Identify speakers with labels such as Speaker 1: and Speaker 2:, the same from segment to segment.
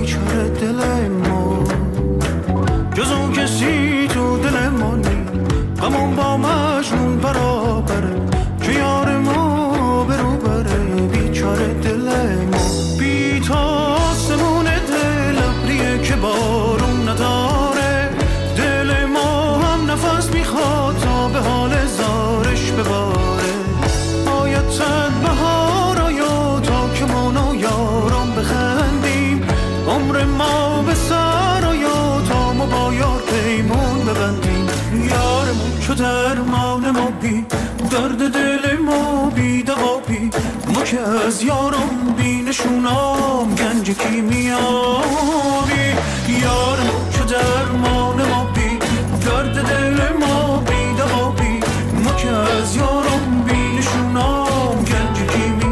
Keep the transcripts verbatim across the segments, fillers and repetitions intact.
Speaker 1: بیچاره دل ما، جز اون کسی تو دل ما نی، غمون با مجنون برابره که یار ما برو بره. بیچاره دل ما بی تا آسمون دل ابریه که بارون نداره، دل ما هم نفس میخواد تا به حال زارش بباره. باید چند بهار آیا تا که ما و یاران بخندیم، عمر ما به سر آیا تا ما با یار پیمون ببندیم. یارمون چو درمان ما بی درد دل ما بی دوا بی، ما که از یارم بی نشونام گنج کیمیابی. یارمون چو درمان ما بی درد دل ما بی دوا بی، ما که از یارم بی نشونام گنج کیمیابی.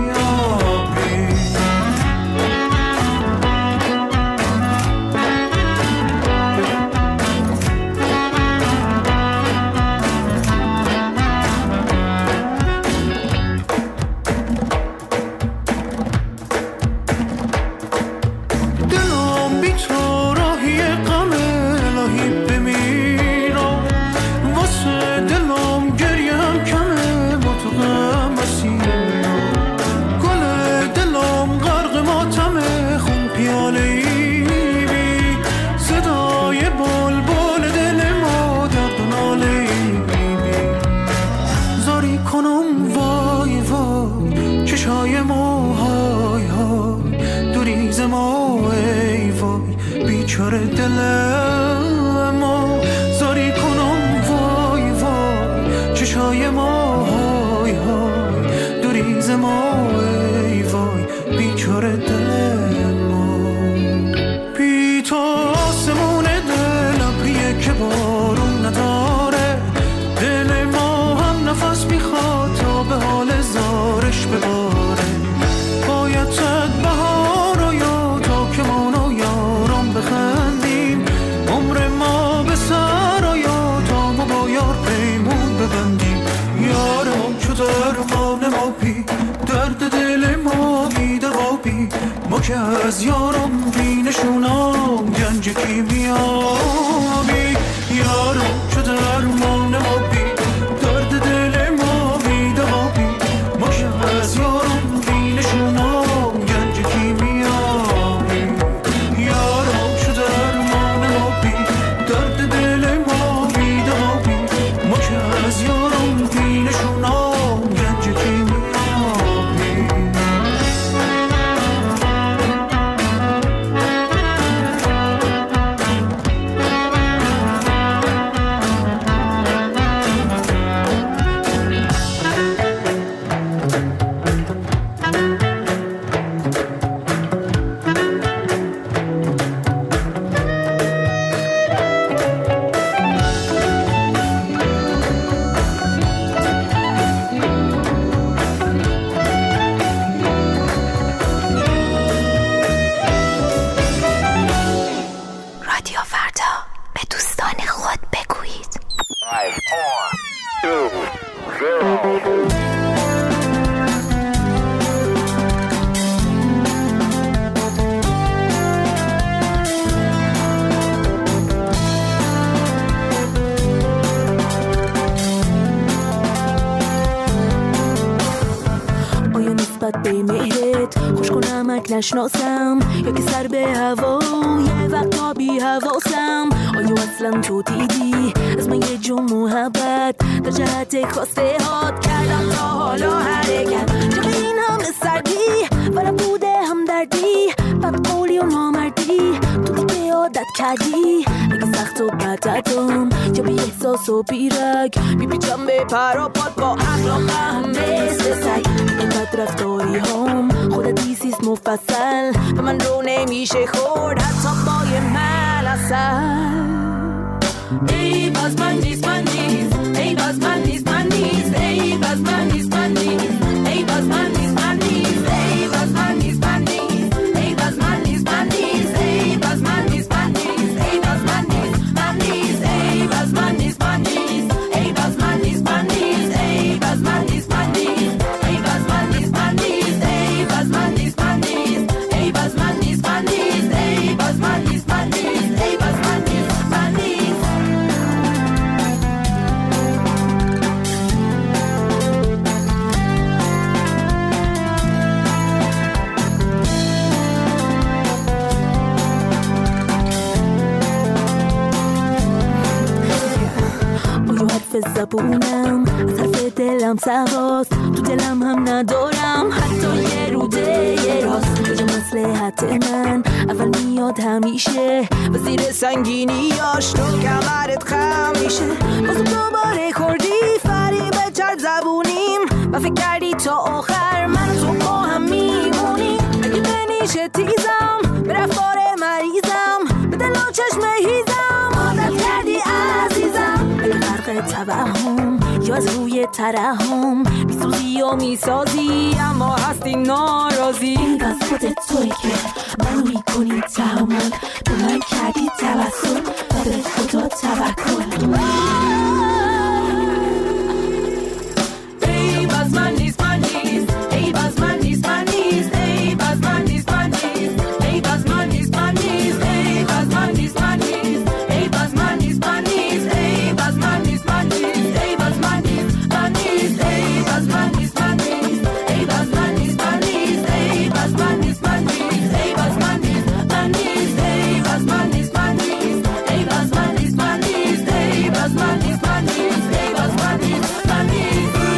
Speaker 1: بیچاره دل ما زاری کنم وای وای، چشای ما های های دوریز ما ای وای. بیچاره دل ما بی تو آسمون دل ابریه که بارون نداره، دل ما هم نفس میخواد تا به حال زارش بباره. باید صد بهار آیا تا که ما بخندیم، عمر ما به سر آیا تا ما با یار پیمون ببندیم. یارم چو درمان ما بی درد دل ما بی دوا بی، ما که از یارم بی نشونام گنج کیمیابی. یارم چو درمان ما بی درد دل ما بی دوا بی، ما که از یارم بی نشونام گنج کیمیابی.
Speaker 2: نشناسم یا که سر به هوا یه وقتا بی حواسم. آیا اصلا تو دیدی از من یه جو محبت در جهت خواسته هات کردم تا حالا حرکت، چه به این همه سردی ورم بوده هم دردی، بد قولی و نامردی تو دیگه عادت کردی. اگه سخت و بدتم یا بی احساس و بیرک میپیچم به پر و پاد با اخلاقم مثل سگ. اینقدر رفتاری هم خودت دیسیست مفصل به من رو نمیشه خورد حتی با یه ملسل. ای باز من نیست من نیست ای باز من نیست من نیست ای باز من نیست من نیست ای باز من نیست من نیست ای باز من نیست من نیست ای باز من نیست من نیست ای باز من نیست من نیست ای باز من نیست من نیست ای باز من نیست من نیست ای باز من نیست من نیست ای باز من نیست من نیست ای باز من نیست من نیست ای باز من نیست من نیست ای باز من نیست من نیست ای باز حرف زبونم، از حرف دلم سواست، تو دلم هم ندارم حتی یه روده یه راست. کجا مصلحت من اول میاد همیشه، و زیر سنگینیاش تو کمرت خم میشه. بازم دوباره خوردی فریب چرد زبونیم، و فکر کردی تا آخر من و تو با هم میمونیم. اگه بنیشه تیزم به رفتار مریضم، به دل و چشم هیزم عادت کردی عزیزم. اگه غرق توهم یا از روی ترحم، میسوزی و میسازی اما هستی ناراضی. این از خودت توی که منو میکنی تحمل، به من کردی توسل و به خدا توکل. ای باز من نیست من نیست، ای باز من نیست من نیست، ای باز من نیست من نیست، ای باز من نیست من نیست، ای باز من نیست من نیست، ای باز من نیست من نیست، ای باز من نیست من نیست، ای باز من نیست من نیست، ای باز من نیست من نیست، ای باز من نیست من نیست، ای باز من نیست من نیست، ای باز من نیست من نیست، ای باز من نیست من نیست، ای باز من نیست من نیست، ای باز من نیست من نیست، ای باز من نیست من نیست.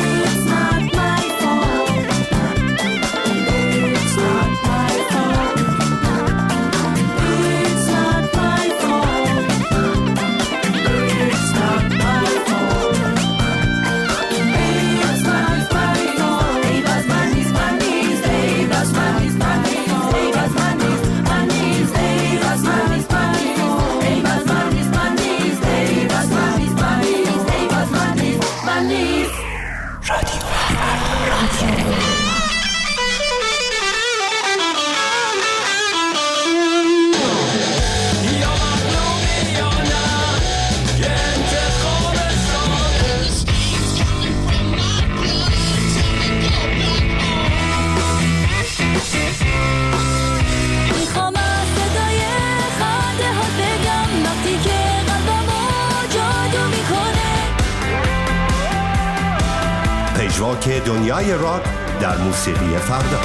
Speaker 3: پژواک دنیای راک در موسیقی فردا.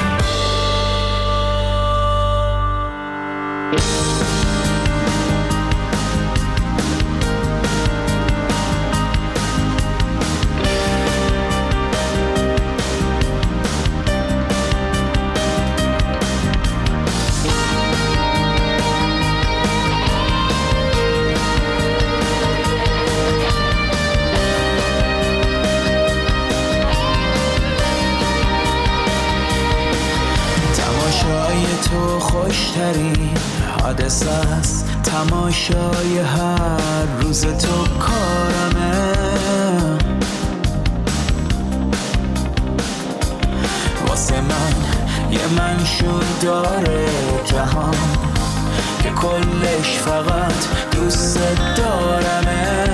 Speaker 4: تو خوشترین حادثه است، تماشای هر روز تو کارمه. واسه من یه منشور داره جهان که کلش فقط دوست دارمه.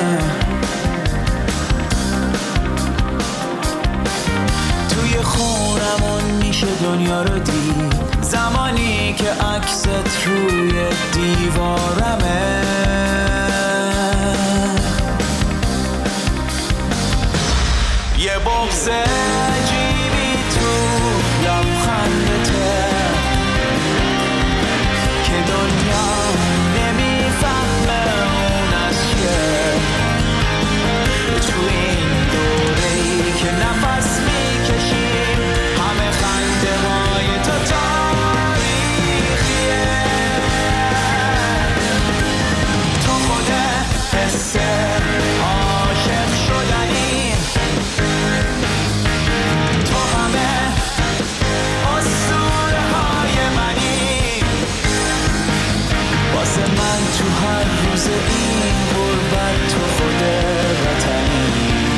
Speaker 4: توی خونمون میشه دنیا رو دید، زمانی که عکست روی دیوارمه. یه بغض عجیبی تو لبخندته که دنیا نمیفهمه اون از چیه. تو این دوره‌ای که نفس میکشیم همه خنده های تو تاریخیه. تو خود حس عاشق شدنی، تو همه اسطوره های منی. واسه من تو هر روز این غربت تو خود وطنی.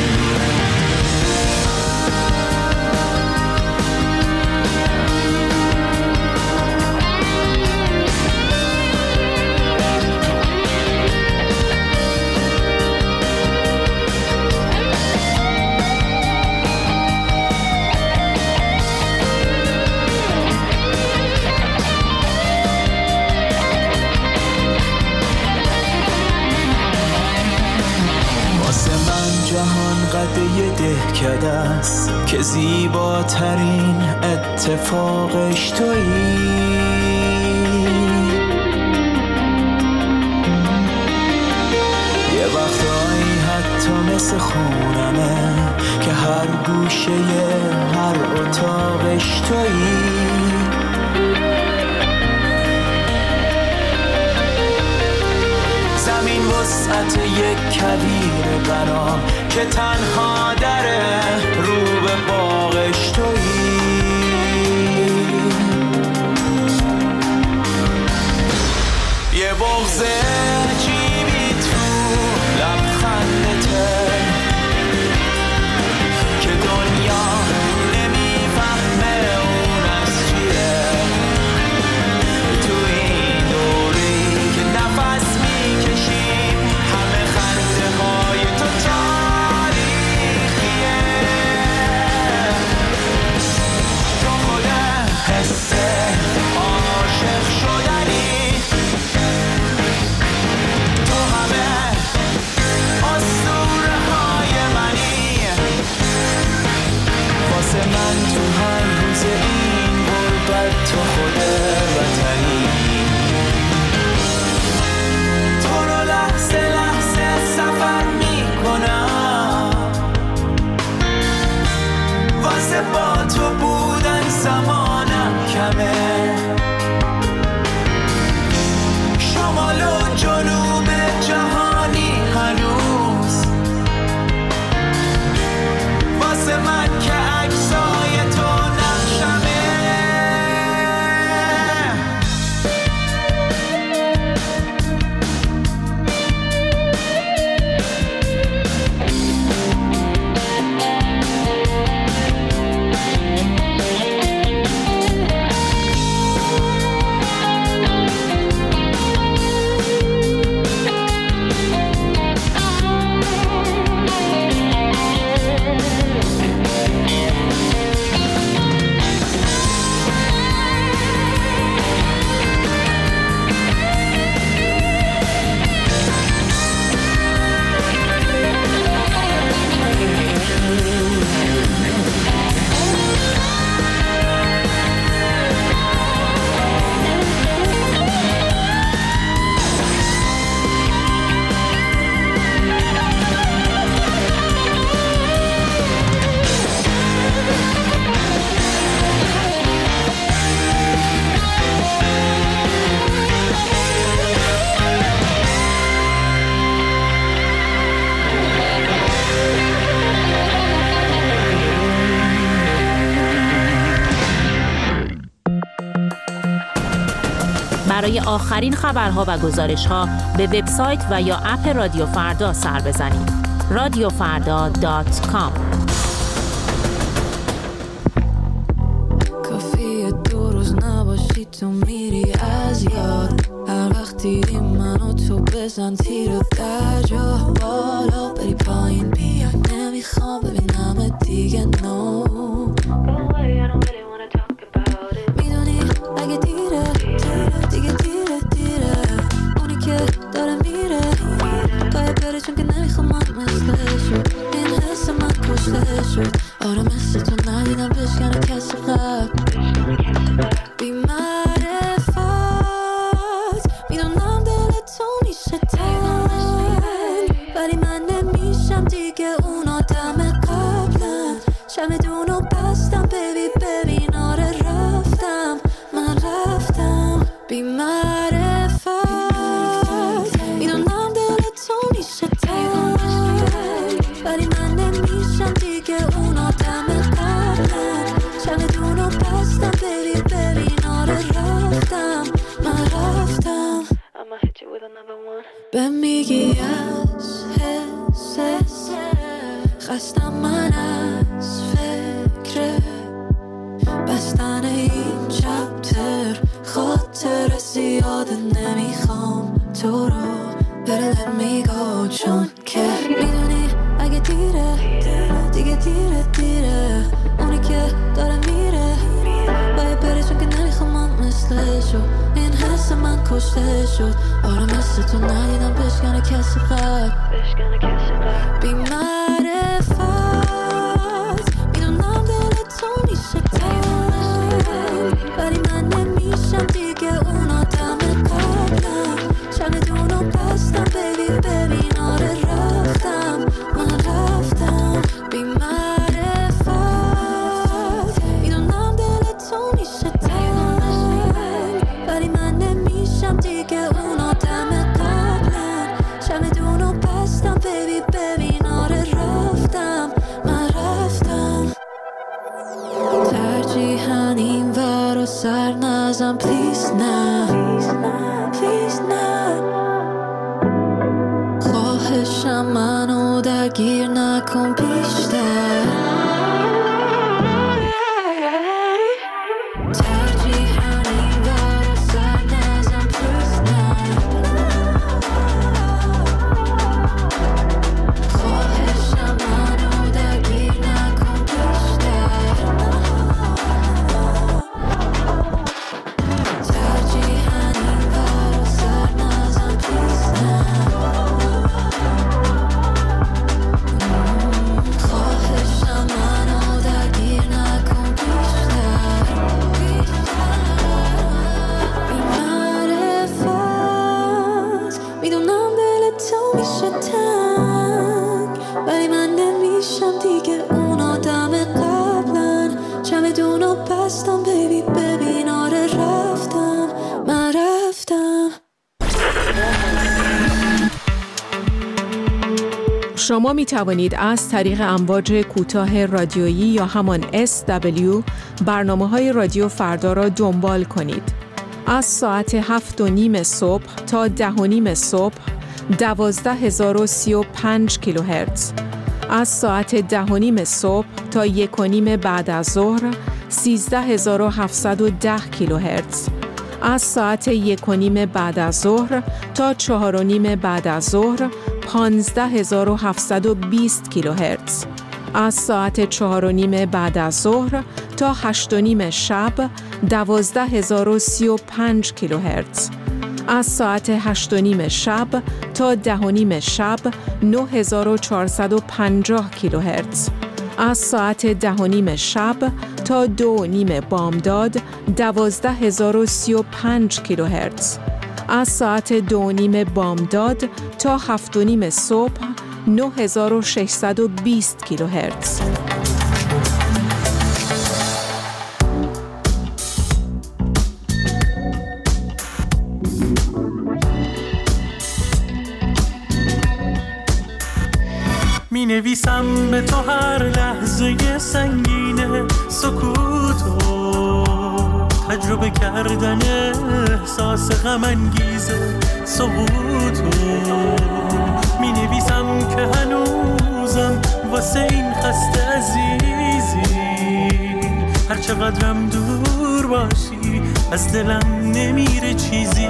Speaker 4: جهان قد یه دهکده است که زیباترین اتفاقش تویی. یه وقتایی حتی مثل گوشه هر اتاقش تویی. زمین وسعت یک کویر برام که تنها دره رو به باغش تویی. یه بغض عجیبی تو لبخندته که دنیا نمیفهمه اون از چیه. تو این دوری که نفس میکشیم همه خنده های تو تاریخیه. تو خود حس عاشق شدنی، تو همه اسطوره های منی. واسه من تو هر روز این غربت تو خود وطنی. تو رو لحظه لحظه سفر میکنم، واسه با تو بودن زمانم کمه. شمال و جنوب جهانی هنوز واسه من که عکسای تو نقشمه.
Speaker 5: برای آخرین خبرها و گزارش‌ها به وبسایت و یا اپ رادیو فردا سر بزنید. رادیو فردا دات کام.
Speaker 2: کافیه دو روز نباشی تو میری از یاد. هر وقت دیدی منو تو بزن تیر و در جا بالا بری پایین بیای. نمیخوام ببینم دیگه نو. میدونی اگه دیره دیگه دیره دیره. اونی که داره میره باید بره چون که نمیخوام من مثلشو. این حس من کشته شد. آره مثل تو ندیدم بشکنه کسی قبل. بی معرفت میدونم دل تو میشه تنگ، ولی من نمیشم دیگه اون آدم قبلم. چمدونو بستم بیبی ببین آره رفتم من رفتم. بی معرفت میدونم دل تو میشه تنگ، ولی من نمیشم دیگه اون آدم قبلم. چمدونو بستم بیبی ببین آره رفتم من رفتم. به میگی از حس خستم من از فکر بستن این چپتر. خاطر زیاده نمیخوام تو رو بره let me go چون که میدونی اگه دیره دیگه دیره دیره. اونی که داره میره باید بره چون که نمیخوام من مثلشو. این حس من کشته شد. آره مثل تو ندیدم بشکنه کسی قبل. بی معرفت میدونم دل تو میشه تنگ، ولی من نمیشم دیگه اون آدم قبلم. چمدونو بستم بیبی ببین آره رفتم من رفتم. بی معرفت سر نزن پلیز نه پلیز نه خواهشم منو درگیر نکن بیشتر
Speaker 6: شما می توانید از طریق امواج کوتاه رادیویی یا همان اس دبلیو برنامه‌های رادیو فردا را دنبال کنید. از ساعت هفت و نیم صبح تا ده و نیم صبح دوازده هزار و سی و پنج کیلوهرتز. از ساعت ده و نیم صبح تا یک و نیم بعد از ظهر سیزده هزار و هفتصد و ده کیلوهرتز. از ساعت یک و نیم بعد از ظهر تا چهار و نیم بعد از ظهر پانزده هزار و هفتصد و بیست کیلوهرتز. از ساعت چهار و نیم بعد از ظهر تا هشت و نیم شب دوازده هزار و سی و پنج کیلوهرتز. از ساعت هشت و نیم شب تا ده و نیم شب نه هزار و چهارصد و پنجاه کیلوهرتز. از ساعت ده و نیم شب تا دو و نیم بامداد دوازده هزار و سی و پنج کیلوهرتز. از ساعت دو و نیم بامداد تا هفت و نیم صبح نه هزار و ششصد و بیست کیلوهرتز.
Speaker 1: می نویسم به تو هر لحظه سنگینه سکوتو تجربه کردن احساس غم انگیزه سقوطو می نویسم که هنوزم واسه این خسته عزیزی هر چقدرم دور باشی از دلم نمیره چیزی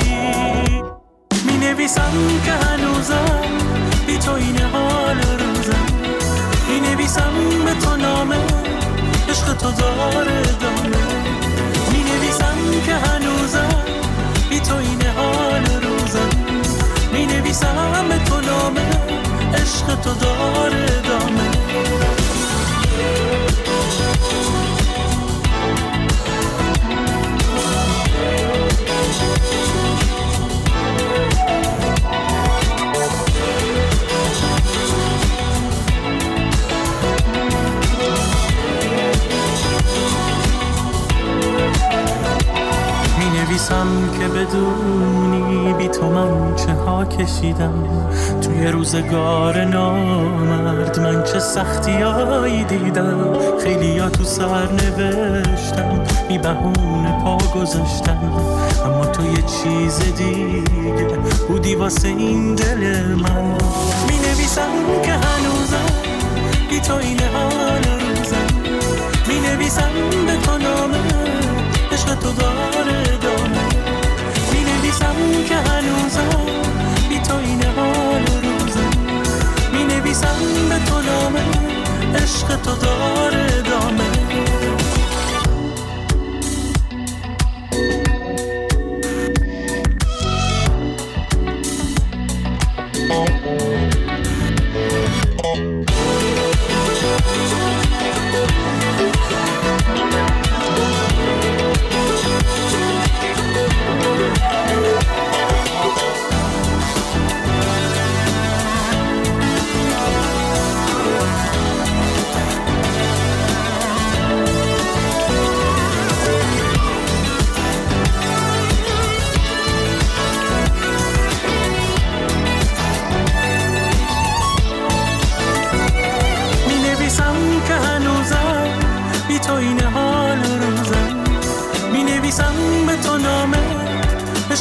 Speaker 1: می نویسم که هنوزم بی تو این حال روزم می نویسم به تو نامه عشق تو داره دامه می نویسم که هنوزم بی تو این حال روزم می نویسم به تو نامه عشق تو داره دامه نویسم که بدونی بی تو من چه ها کشیدم توی روزگار نامرد من چه سختیایی دیدم خیلی ها تو سر نوشتم بی بهونه پا گذاشتم اما تو یه چیز دیگه بودی واسه این دل من می نویسم که هنوزم بی تو این حال روزم می نویسم به تو نامه عشق تو داره دامه می نویسم که هنوزم بی تو این حال روزم می نویسم به تو نامه عشق تو داره دامه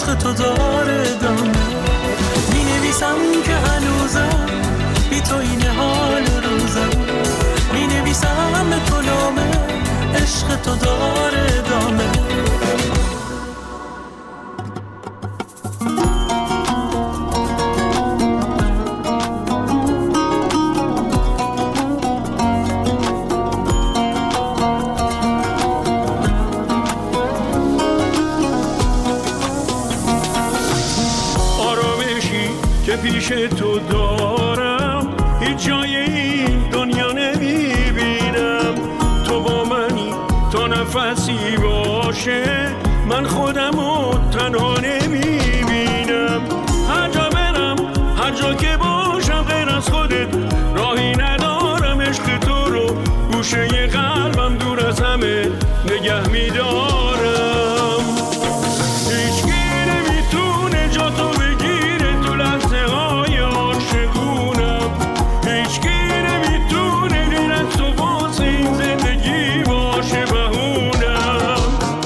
Speaker 1: عشق تو داره دامه. می نویسم که هنوزم بی تو این حال روزم، می نویسم به تو نامه عشق تو داره دامه.
Speaker 7: پیش تو دارم هیچ جای این دنیا نمیبینم. تو با منی تا نفسی باشه، من خودمو تنها نمیبینم. هر جا برم هر جا که باشم غیر از خودت راهی ندارم. عشق تو رو گوشه قلبم دور از همه نگه میدارم. هیچکی نمیتونه جا تو بگیره تو لحظه های عاشقونم. هیچکی نمیتونه غیر از تو واسه این زندگی باشه بهونم.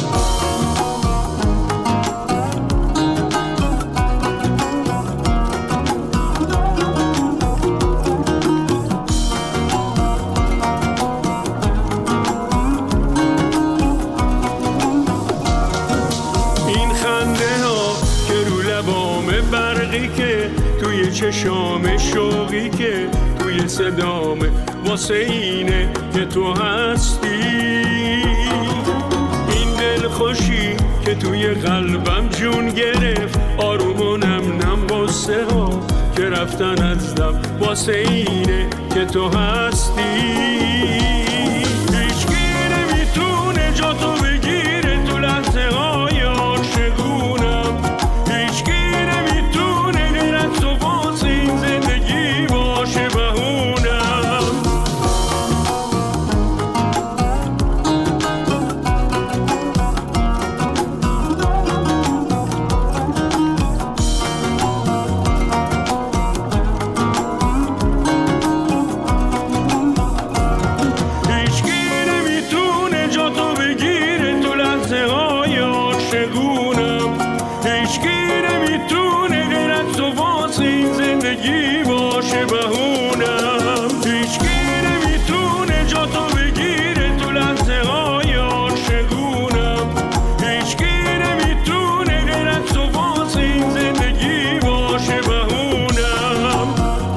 Speaker 7: این خنده ها که رو لبامه، برقی که توی چشام، شوقی که توی صدامه، واسه اینه که تو هستی. این دل خوشی که توی قلبم جون گرفت، آروم و نم نم قصه ها که رفتن از دم، واسه اینه که تو هستی. هیچکی نمیتونه جا تو بگیره تو لحظه های عاشقونم. هیچکی نمیتونه غیر از تو واسه این زندگی باشه بهونم. هیچکی نمیتونه جا تو بگیره تو لحظه های عاشقونم. هیچکی نمیتونه غیر از تو واسه این زندگی باشه بهونم. هیچکی نمیتونه جا تو بگیره تو لحظه های عاشقونم. هیچکی نمیتونه غیر از تو واسه این زندگی باشه بهونم.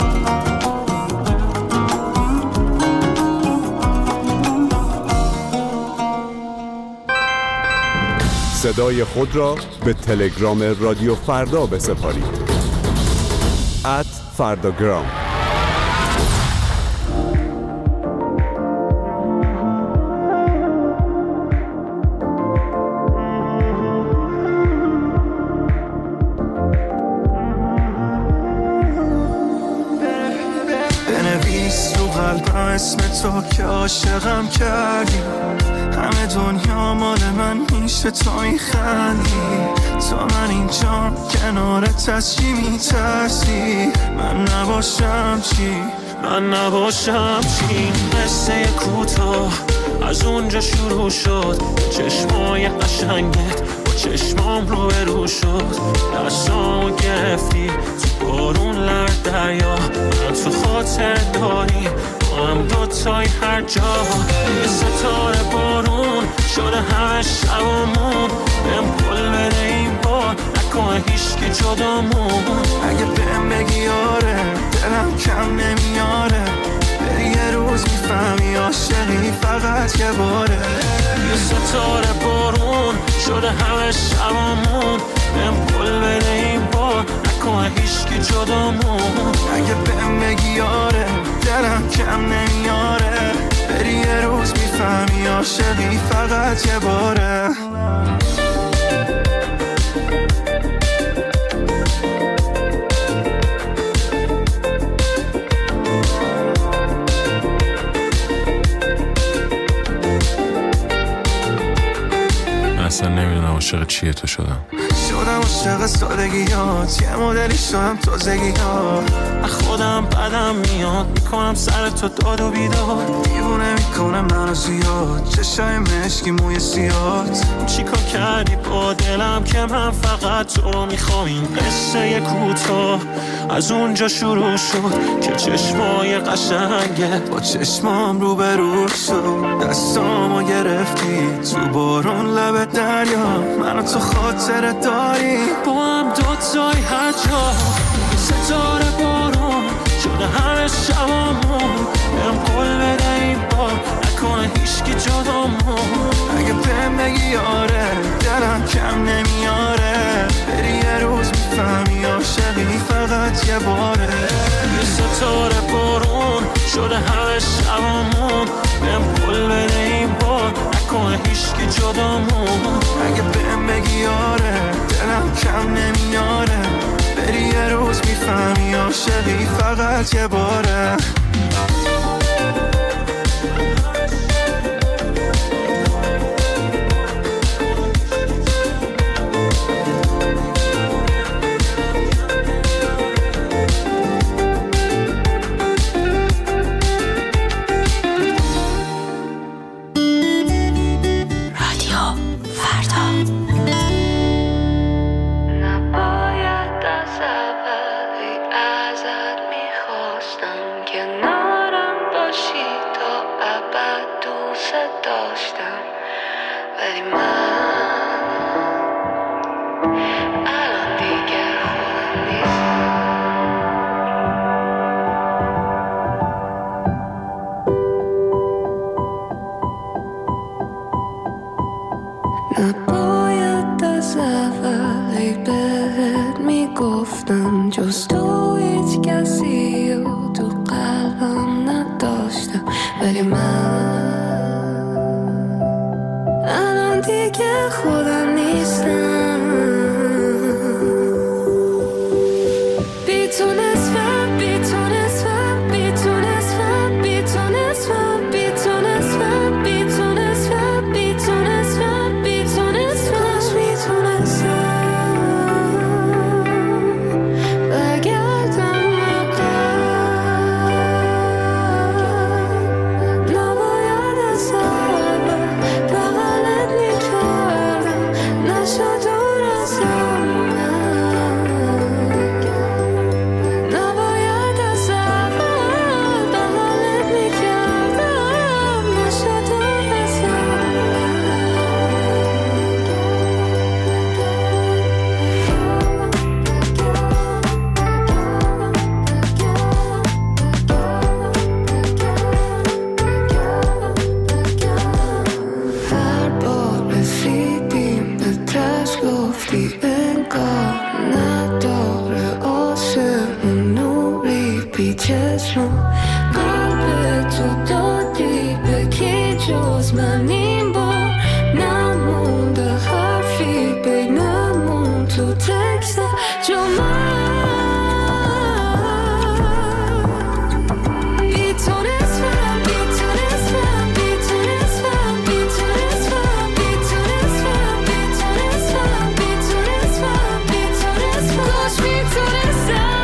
Speaker 3: صدای خود را به تلگرام رادیو فردا بسپارید. ات فرداگرام.
Speaker 1: بنویس رو قلبم اسم تو که عاشقم کردی. همه دنیا مال من میشه تو میخندی. تا من اینجا کنارت از چی میترسی؟ من نباشم چی؟ من نباشم چی؟ این قصه کوتاه از اونجا شروع شد. چشمای قشنگت با چشمام رو برو شد. دستامو گرفتی تو بارون لرد دریا. من تو خاطر داری با هم دوتای هر جا. یه ستاره بارون شده همه شبمون. بهم پل بده این بار نکنه هیچکی جدامون. اگه بهم بگی آره دلم کم نمیاره. بری یه روز میفهمی عاشقی فقط یه باره. یه ستاره بارون شده همه شبمون. بهم پل بده این بار نکنه هیچکی جدامون. اگه بهم بگی آره دلم کم نمیاره. بری یه روز میفهمی عاشقی فقط یه باره.
Speaker 8: اصلا نمیدونم عاشق چیه تو شدم.
Speaker 1: شدم عاشق سادگیات، یه مدلی شدم تازگیات. خودم بدم میاد میکنم سر تو داد و بیداد، دیوونه میکنم منو زیاد، چشای مشکی موی سیاد. چیکار کردی با دلم که من فقط تو رو میخوام؟ این قصه یه کوتاه از اونجا شروع شد که چشمای قشنگه با چشمام رو به رو شد. دستامو گرفتی تو بارون لب دریا، منو تو خاطر داری با هم دوتای هر جا. ستاره بارون شده همه شبامون، برم قول بده این بار نکنه هیچکی جدامون. اگه بهم بگی آره دلم کم نمیاره، بری یه روز میفهمی عاشقی فقط یه باره. یه ستاره بارون شده همه شبامون، برم قول بده این بار نکنه هیچکی جدامون. اگه بهم بگی آره دلم کم نمیاره، بری یه روز میفهمی عاشقی فقط یه باره.
Speaker 2: نباید از اولی بهت میگفتم، جز تو هیچ کسی رو تو قلبم نداشتم. ولی من الان دیگه خودم نیستم. بی تو نصفم، بی تو نصفم، بی تو نصفم، بی تو نصفم، بی تو نصفم، بی تو نصفم، بی تو نصفم، بی تو نصفم، بی تو نصفم. برگردم عقب، نباید از اول بغلت میکردم، نشد دور از قلب تو دادی به کی جز من این بار، نمونده حرفی بینمون تو تکست جو من. بی تو نصفم، بی تو نصفم، بی تو نصفم، بی تو نصفم، بی تو نصفم، بی تو نصفم، بی تو نصفم، بی تو نصفم، کاش بی تو نصفم.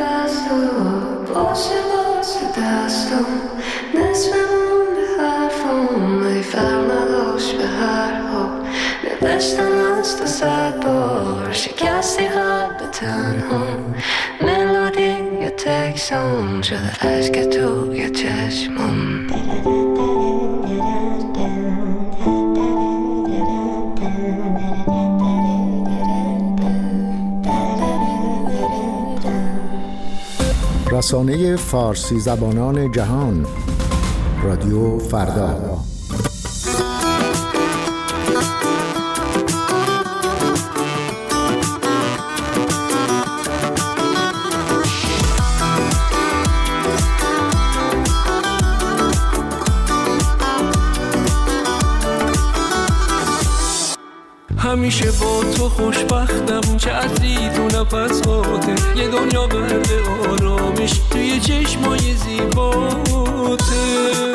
Speaker 8: شده عشق توی چشمم
Speaker 9: رسانه فارسی زبانان جهان رادیو فردا.
Speaker 7: همیشه با تو خوشبختم که عطری تو نفس هاته یه دنیا برد آرامش توی چشمای زیباته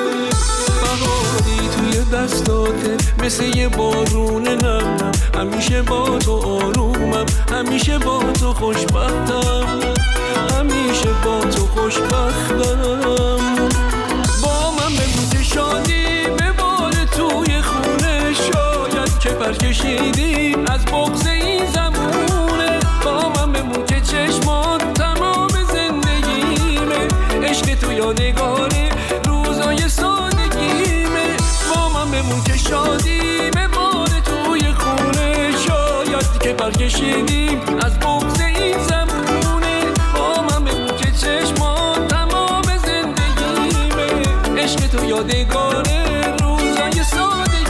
Speaker 7: بهاری توی دستاته مثل یه بارون نم همیشه با تو آرومم همیشه با تو خوشبختم همیشه با تو خوشبختم با من بگو شادی بباره توی خونه شاید که پرکشیدیم از بغض این زمونه با من بمون که چشمان تمام زندگیمه عشق تو یادگاره روزای سادگیمه با من بمون که شادی بباره توی خونه شاید که پرکشیدیم از بغض این زمونه با من بمون که چشمان تمام زندگیمه عشق تو یادگاره روزای سادگیمه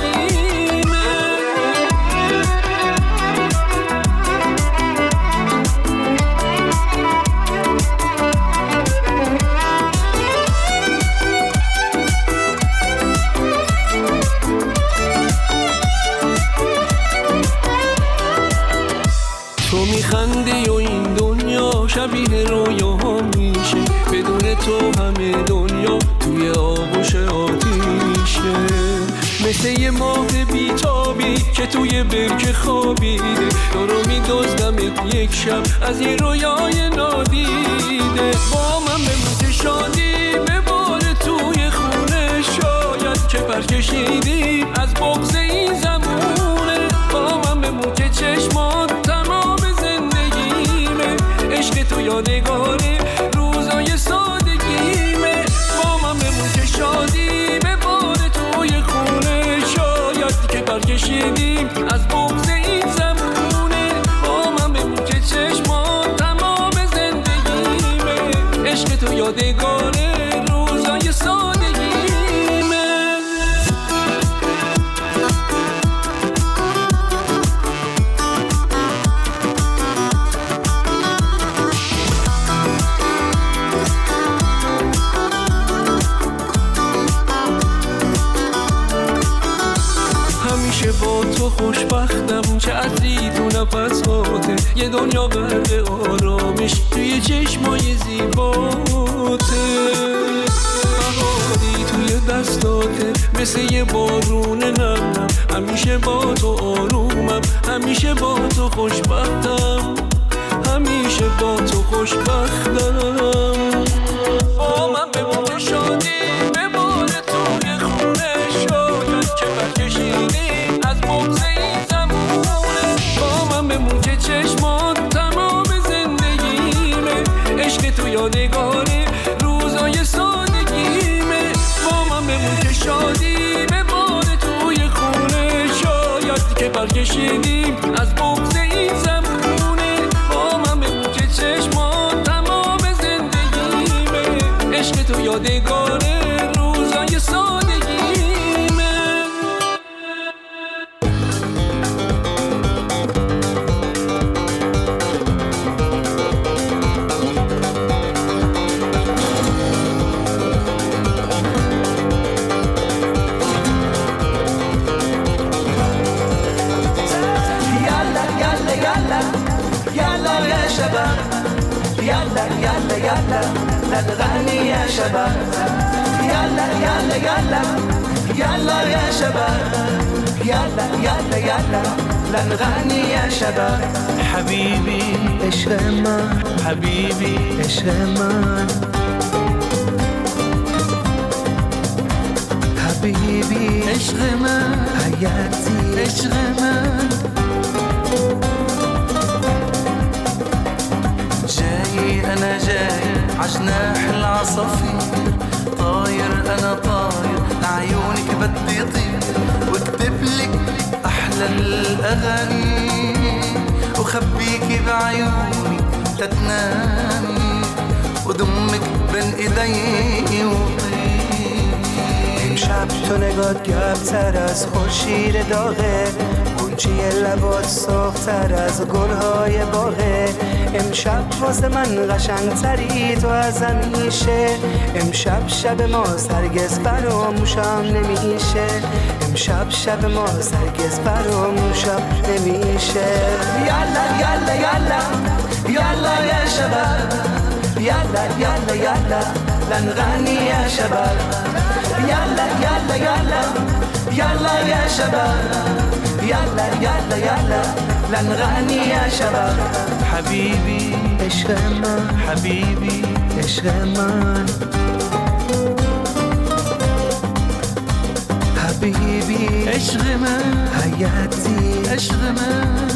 Speaker 7: خندی و این دنیا شبیه رویاها میشه بدون تو همه دنیا توی آغوش آتیشه مثل یه ماه بیتابی که توی برکه خوابیده تو رو میدزدمت یک شب از یه رویای نادیده با من بمون شادی بباره توی خونه شاید که پرکشیدیم از بغض این زمونه با من بمون که چشمان تمام عشق تو یادگاره روزای سادگیمه با من بمون که شادی بباره توی خونه شاید که پرکشیدیم از بغض این زمونه با من بمون که چشمان تمام زندگیمه عشق تو یادگاره روزای سادگیمه با تو خوشبختم که عطری تو نفس هاته یه دنیا برد آرامش توی چشمای زیباته بهاری توی دستاته مثل یه بارون نم همیشه با تو آرومم همیشه با تو خوشبختم همیشه با تو خوشبختم با من بمون شادی بباره توی خونه شاید که برکشیدیم از بغض این زمونه با من بمون که چشمان تمام زندگیمه عشق تو یادگاره روزای سادگیمه با من بمون که شادی بباره توی خونه شاید که برکشیدیم از بغض این زمونه با من بمون که چشمان تمام زندگیمه عشق تو یادگاره روزای سادگیمه
Speaker 4: يلا يلا يلا لا تغني يا شباب يلا يلا يلا يلا يا شباب يلا يلا يلا لنغني يا شباب حبيبي عشق من حبيبي عشق من حبيبي عشق من حياتي عشق من جاي أنا جاي عجناح العصافير طاير أنا طاير لعيونك بدي طير واكتب لك أحلى الأغاني وخبيكي بعيوني تتنامي ودمك بين إيدي وطير امشب تو نگات گرمتر از خورشید داغه گونچه لبات سرخ‌تر از گلهای باغه امشب واسه من قشنگتری تو از همیشه امشب شب ما هرگز فراموشم نمیشه امشب شب ما هرگز فراموشم نمیشه یالا یالا یالا یالا یا شباب یالا یالا یالا لنغنی یا شباب یالا یالا یالا یالا یا شباب يلا يلا يلا لنغني يا شباب حبيبي عشق من حبيبي عشق من حبيبي عشق من حياتي عشق من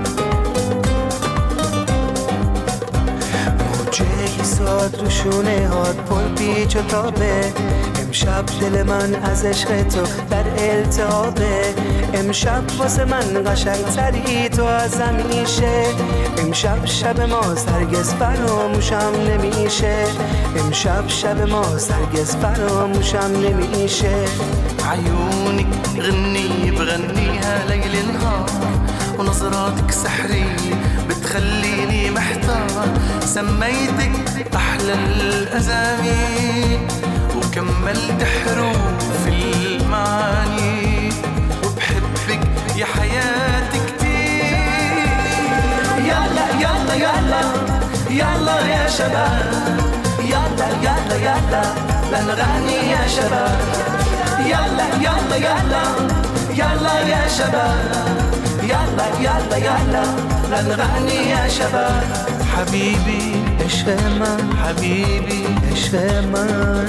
Speaker 4: موجه ساد رو شونه هات پل پیچ و تابه امشب دل من از عشق تو در التهابه امشب واسه من قشنگتری تو از همیشه امشب شب ما هرگز فراموشم نمیشه امشب شب ما هرگز فراموشم نمیشه عيونك غني بغنيها ليل نهار ونظراتك سحرية بتخليني محتار سميتك أحلى الأسامي وكملت حروف المعاني وبحبك يا حياتي كتير يلا يلا يلا يلا يا شباب يلا يلا يلا لنغني يا شباب يلا يلا يلا يلا يا شباب يلا يلا يلا لنغني يا شباب حبيبي عشق من حبيبي عشق من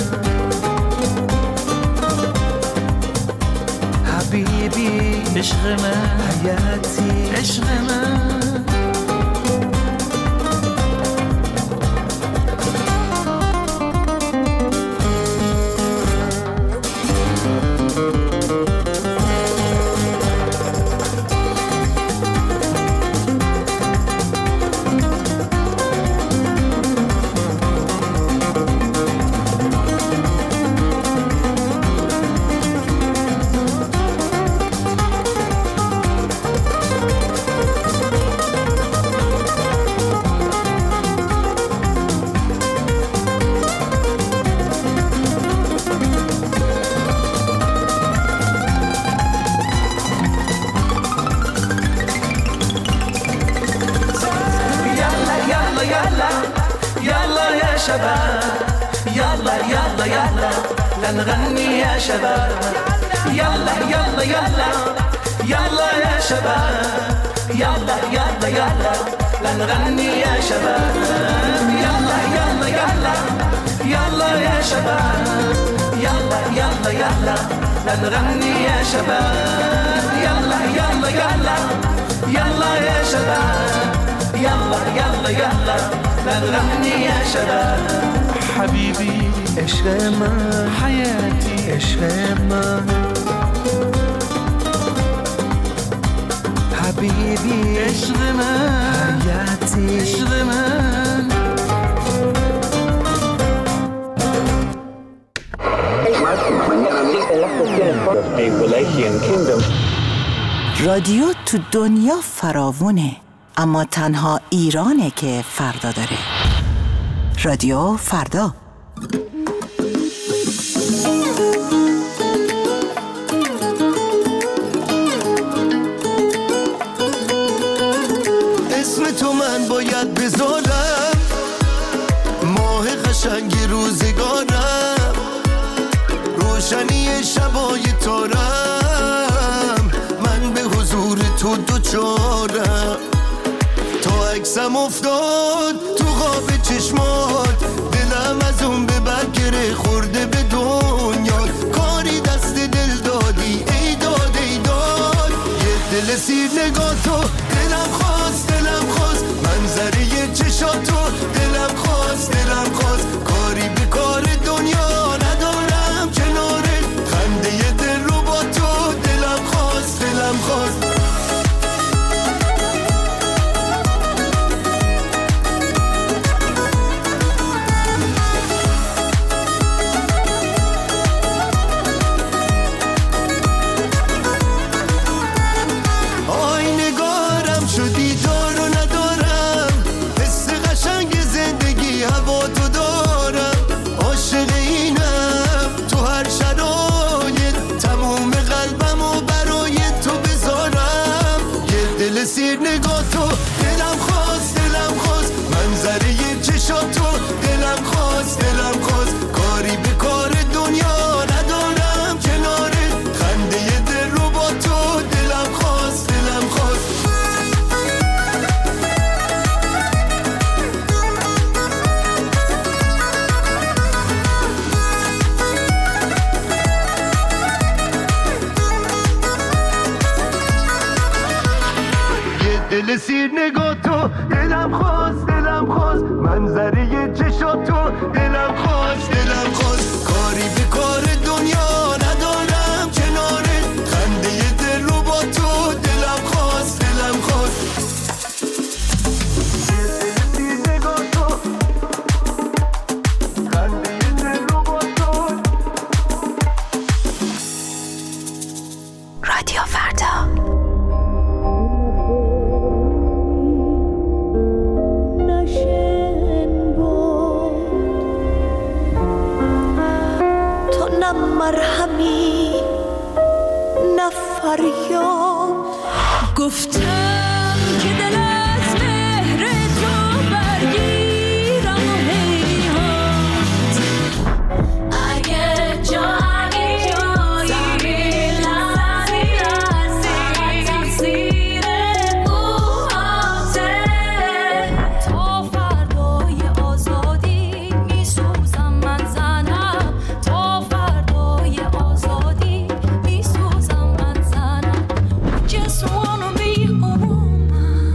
Speaker 4: حبيبي عشق من حياتي عشق من لنغني يا شباب يلا يلا يلا يلا يا شباب يلا يلا يلا لنغني يا شباب يلا يلا يلا يلا يا شباب يلا يلا يلا لنغني يا شباب يلا يلا يلا يلا يا شباب يلا يلا يلا لنغني يا شباب حبيبي عشق من حياتي عشق من حبيبي عشق من حياتي عشق من
Speaker 10: رادیو تو دنیا فراوونه اما تنها ایرانه که فردا داره. رادیو فردا.
Speaker 11: اسم تو من باید بذارم ماه قشنگی روزگارم روشنی شبای تارم خوشحالم. تا عکسم افتاد تو خواب چشمات، دلم از اون به بر گره خورده به دنیا. کاری دست دل دادی ای داد ای داد، یه دل سیر نگاه تو دلم خواست دلم خواست، منظره چشاتو دلم خواست دلم خواست. کاری به کار دنیا ندارم کنارت، خنده دل رو با تو دلم خواست دلم خواست. سیر نگاه تو دلم خواست دلم خواست، منظره چشاتو دلم خواست دلم خواست. کاری به کار دنیا ندارم کنارت، خنده دل رو با تو دلم خواست دلم خواست. دل سیر نگاه تو دلم خواست دلم خواست، منظره چشاتو دلم خواست دلم خواست. کاری به کار دنیا ندارم کنارت، خنده دل رو با تو دلم خواست دلم خواست. دل سیر نگاه تو خنده دل رو با تو.
Speaker 10: رادیو فردا.
Speaker 12: مرهمی نفریاد گفتم که دل از مهر تو برگیرم و هیهات. اگه جایی جایی لحظی لحظی تقصیر موهاته، تا فردای آزادی میسوزم من زنم، تا فردای آزادی میسوزم من زنم. Just wanna be a woman.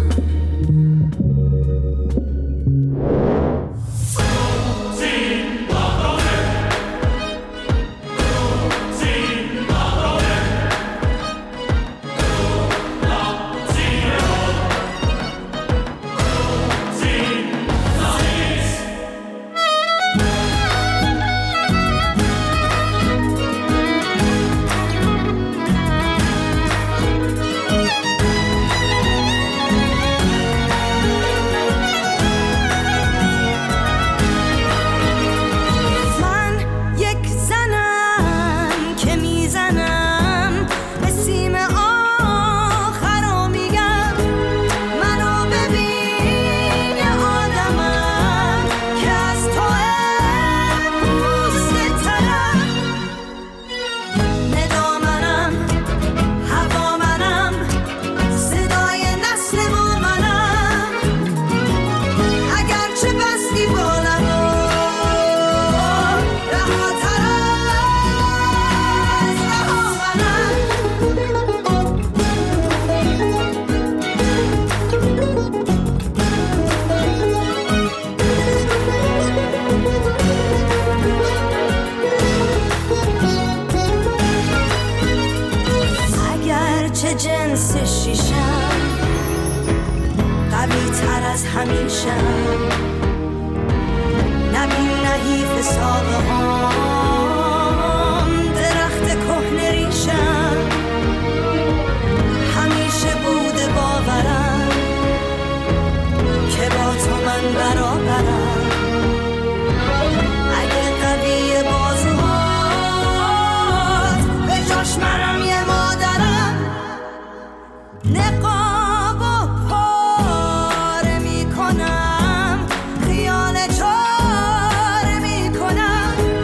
Speaker 13: کنم خیال چاره می کنم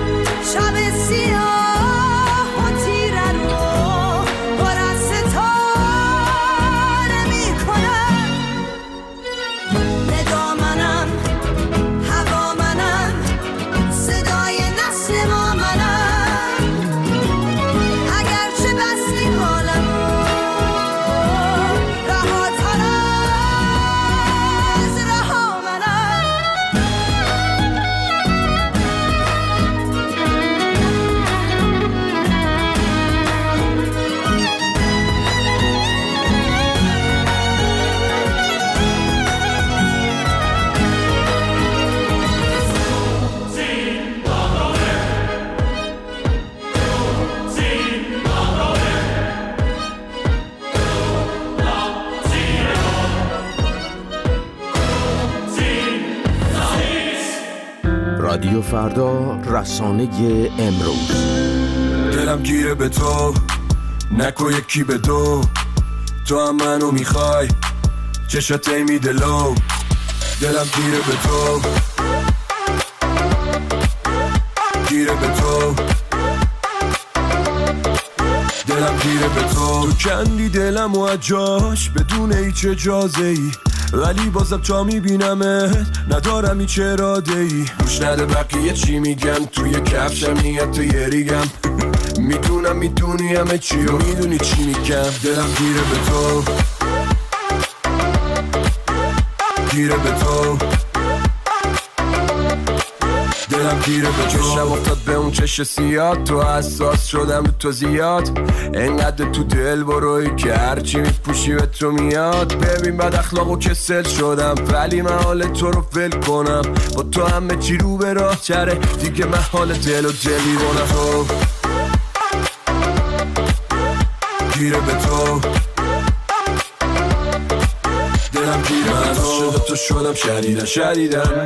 Speaker 9: رادیو فردا، رسانه امروز.
Speaker 13: دلم گیره به تو، نکو یکی به دو، تو هم منو میخوای، چشات میده لو. دلم گیره به تو، گیره به تو، دلم گیره به تو. تو کندی دلم و اجاش بدون هیچ اجازه ای، ولی بازم تا میبینمت ندارم هیچ اراده ای. گوش نده بقیه چی میگن، توی کفشم نیت تو یه ریگم. میدونم میدونی همه چی و میدونی چی میگم. دلم گیره به تو، گیره به تو، دلم گیره به تو. چشم افتاد به اون چش سیاد، تو حساس شدم تو زیاد. انقدر تو دل بروی که هرچی میپوشی به تو میاد. ببین بد اخلاق و کسل شدم، ولی من حال تو رو ول کنم. با تو همه چی رو به راه چره، دیگه من حال دل و دلی بونم. تو گیره به تو، دلم گیره به تو. شده تو شدم شدیدم شدیدم،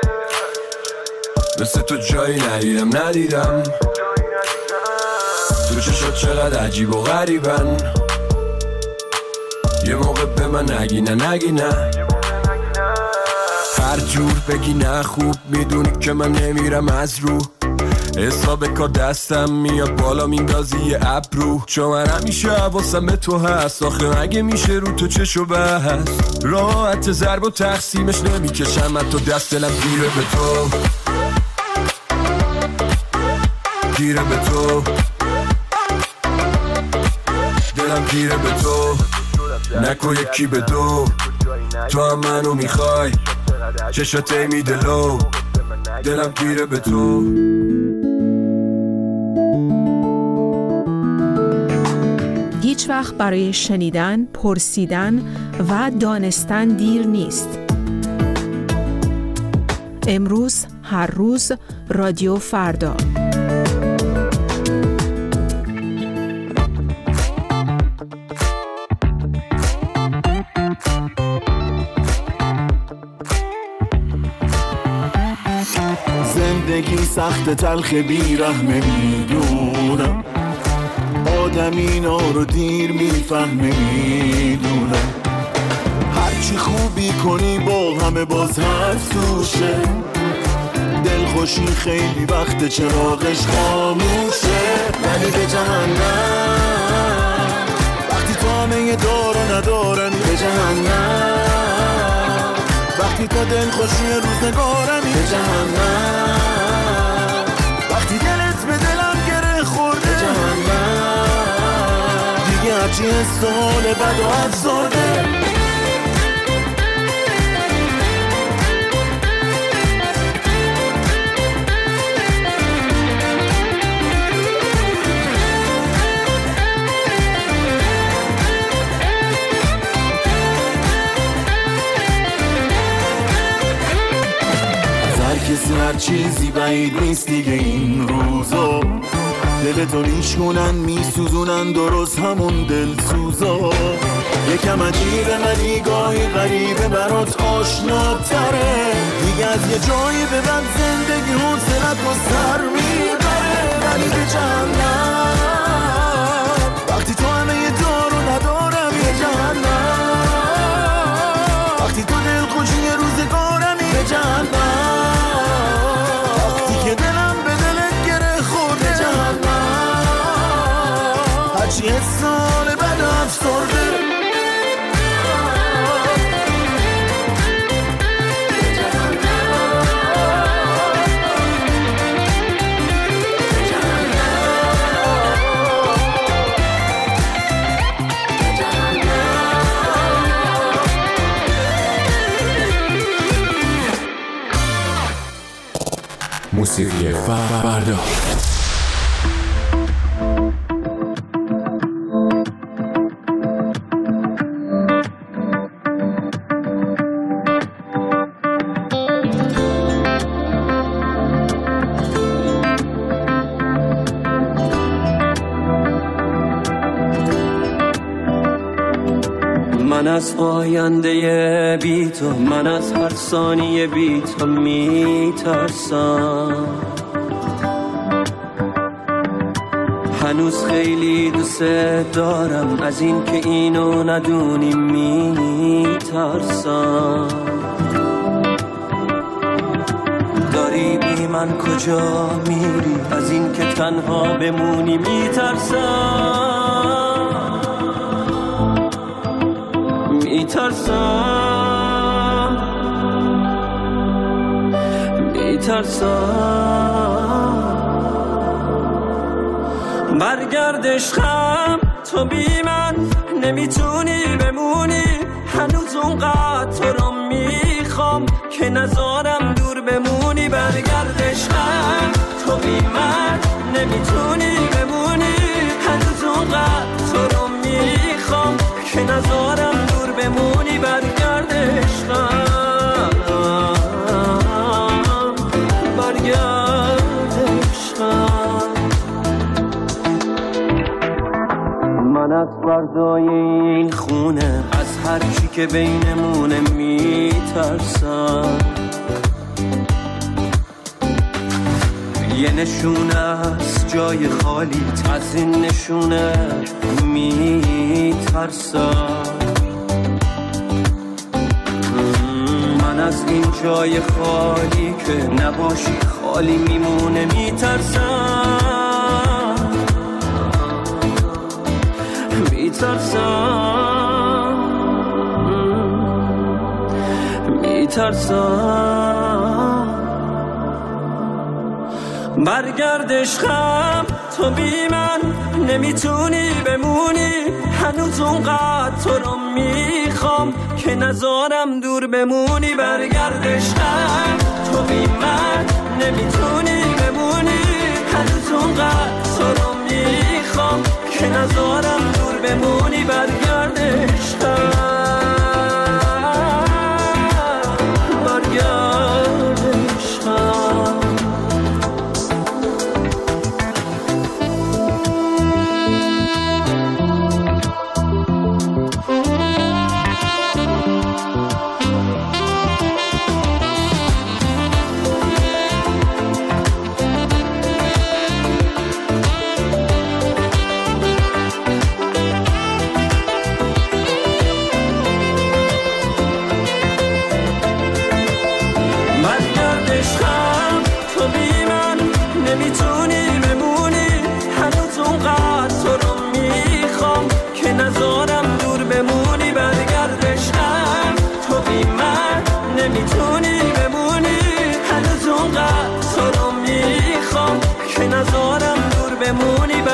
Speaker 13: مثل تو جایی ندیدم ندیدم. تو چشات چقدر عجیب و غریبن، یه موقع به من نگی نه نگی نه. هر جور بگی نه خوب، میدونی که من نمیرم از رو. حساب کار دستم میاد بالا میندازی یه ابرو، چون من همیشه حواسم به تو هست. آخه مگه میشه رو تو چشو بست، راحت ضرب و تقسیمش نمیکشم من تو دست. دلم گیره به تو، گیره به تو، دلم گیره به تو، نکو یکی به دو، تو هم منو میخوای، چشات میده لو. دلم گیره به تو.
Speaker 6: هیچ وقت برای شنیدن، پرسیدن و دانستن دیر نیست. امروز، هر روز، رادیو فردا.
Speaker 1: زندگی سخت تلخ بیرحمه میدونم، آدم اینا رو دیر میفهمه میدونم. هرچی خوبی کنی با همه باز حرف توشه، دلخوشی خیلی وقت چراغش خاموشه. ولی به جهنم وقتی تو همه دار و ندارم، به جهنم وقتی تو دلخوشی روزگارمی، به جهنم وقتی دلت به دلم گره خورده، به جهنم دیگه هرچی حسال بد و افسرده. کسی هر چیزی بعید نیست دیگه این روزا. دلتو نیشونن میسوزونن درست همون دلسوزا. یکم عجیبه ولی گاهی غریبه برات آشناتره. دیگه از یه جایی به بعد زندگی حوصلت رو سر میبره. ولی به جهنم وقتی تو همه یه دارو ندارم، به جهنم وقتی تو دلخوشی روزگارمی، به جهنم یه سال بعد افسرده.
Speaker 14: موسیقی فردا.
Speaker 4: من از آینده بی تو، من از هر ثانیه بی تو میترسم. هنوز خیلی دوست دارم، از این که اینو ندونی میترسم. داری بی من کجا میری، از این که تنها بمونی میترسم. میترسم میترسم برگرد عشقم، تو بی من نمیتونی بمونی. هنوز اونقدر تو رو میخوام که نذارم دور بمونی. برگرد عشقم، تو بی من نمیتونی بمونی. هنوز اونقدر تو رو میخوام که نذارم دور بمونی. برگرد عشقم، برگرد عشقم. من از فردای این خونه، از هر چی که بینمونه میترسم. یه نشونه از جای خالیت، از این نشونه میترسم. من از این جای خالی که نباشی خالی میمونه میترسم. میترسم میترسم برگرد عشقم، تو بی من نمیتونی بمونی. هنوز اونقدر تو رو میخوام که نذارم دور بمونی. برگرد عشقم، تو بی من نمیتونی بمونی. هنوز اونقدر تو رو میخوام که نذارم دور بمونی. برگرد عشقم، برگرد عشقم. نمیتونی بمونی. هنوز اونقدر تو رو میخوام که نذارم دور بمونی.